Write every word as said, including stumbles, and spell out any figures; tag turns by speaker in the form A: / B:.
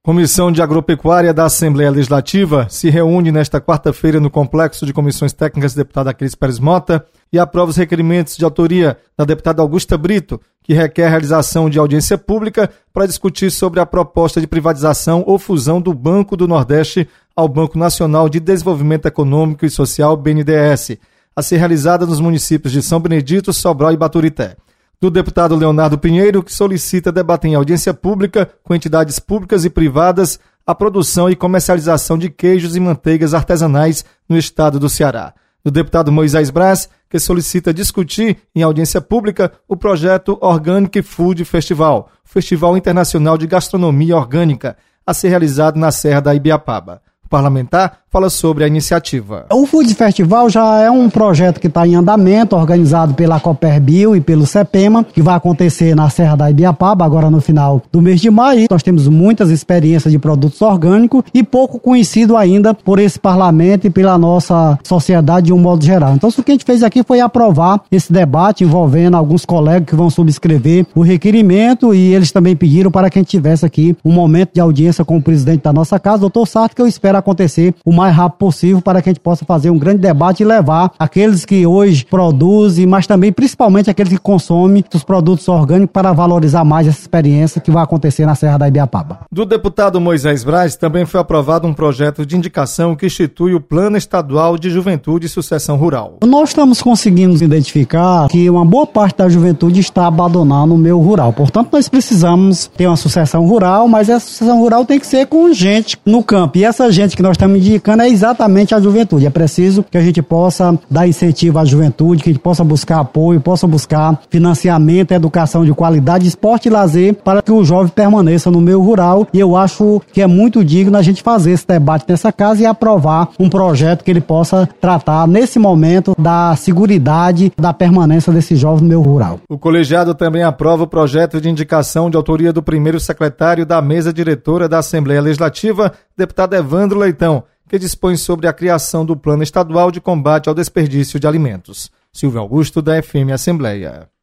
A: Comissão de Agropecuária da Assembleia Legislativa se reúne nesta quarta-feira no Complexo de Comissões Técnicas do deputado Aquiles Pérez Mota e aprova os requerimentos de autoria da deputada Augusta Brito, que requer a realização de audiência pública para discutir sobre a proposta de privatização ou fusão do Banco do Nordeste ao Banco Nacional de Desenvolvimento Econômico e Social, B N D E S, a ser realizada nos municípios de São Benedito, Sobral e Baturité. Do deputado Leonardo Pinheiro, que solicita debater em audiência pública com entidades públicas e privadas a produção e comercialização de queijos e manteigas artesanais no estado do Ceará. Do deputado Moisés Braz, que solicita discutir em audiência pública o projeto Organic Food Festival, Festival Internacional de Gastronomia Orgânica, a ser realizado na Serra da Ibiapaba. O parlamentar fala sobre a iniciativa.
B: O Food Festival já é um projeto que está em andamento, organizado pela Coperbio e pelo CEPEMA, que vai acontecer na Serra da Ibiapaba, agora no final do mês de maio. Nós temos muitas experiências de produtos orgânicos e pouco conhecido ainda por esse parlamento e pela nossa sociedade de um modo geral. Então, o que a gente fez aqui foi aprovar esse debate envolvendo alguns colegas que vão subscrever o requerimento, e eles também pediram para que a gente tivesse aqui um momento de audiência com o presidente da nossa casa, doutor Sarto, que eu espero acontecer o mais rápido possível para que a gente possa fazer um grande debate e levar aqueles que hoje produzem, mas também principalmente aqueles que consomem os produtos orgânicos para valorizar mais essa experiência que vai acontecer na Serra da Ibiapaba.
A: Do deputado Moisés Braz também foi aprovado um projeto de indicação que institui o Plano Estadual de Juventude e Sucessão Rural.
B: Nós estamos conseguindo identificar que uma boa parte da juventude está abandonando o meio rural. Portanto, nós precisamos ter uma sucessão rural, mas essa sucessão rural tem que ser com gente no campo. E essa gente que nós estamos indicando é exatamente a juventude. É preciso que a gente possa dar incentivo à juventude, que a gente possa buscar apoio, possa buscar financiamento, educação de qualidade, esporte e lazer, para que o jovem permaneça no meio rural. E eu acho que é muito digno a gente fazer esse debate nessa casa e aprovar um projeto que ele possa tratar, nesse momento, da seguridade da permanência desse jovem no meio rural.
A: O colegiado também aprova o projeto de indicação de autoria do primeiro secretário da mesa diretora da Assembleia Legislativa, deputado Evandro Leitão, que dispõe sobre a criação do Plano Estadual de Combate ao Desperdício de Alimentos. Silvio Augusto, da F M Assembleia.